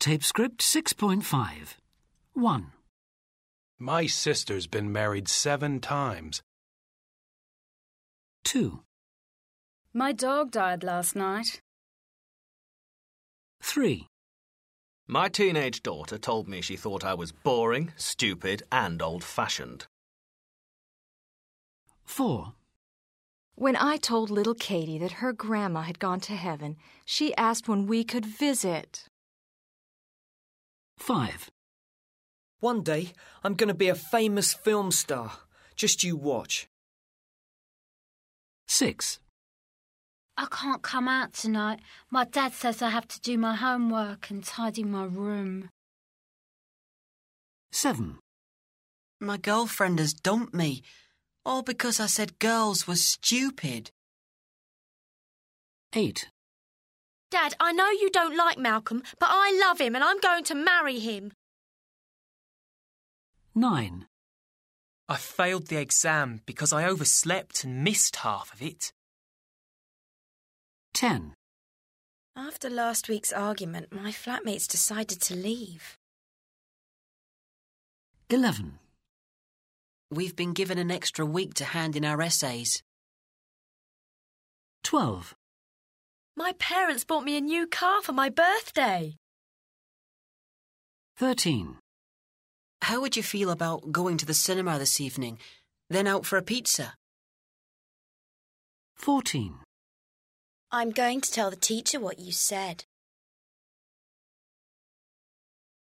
Tape script 6.5. 1. My sister's been married 7 times. 2. My dog died last night. 3. My teenage daughter told me she thought I was boring, stupid and old-fashioned. 4. When I told little Katie that her grandma had gone to heaven, she asked when we could visit. 5. One day, I'm going to be a famous film star. Just you watch. 6. I can't come out tonight. My dad says I have to do my homework and tidy my room. 7. My girlfriend has dumped me, all because I said girls were stupid. 8. Dad, I know you don't like Malcolm, but I love him and I'm going to marry him. 9. I failed the exam because I overslept and missed half of it. 10. After last week's argument, my flatmates decided to leave. 11. We've been given an extra week to hand in our essays. 12. My parents bought me a new car for my birthday. 13. How would you feel about going to the cinema this evening, then out for a pizza? 14. I'm going to tell the teacher what you said.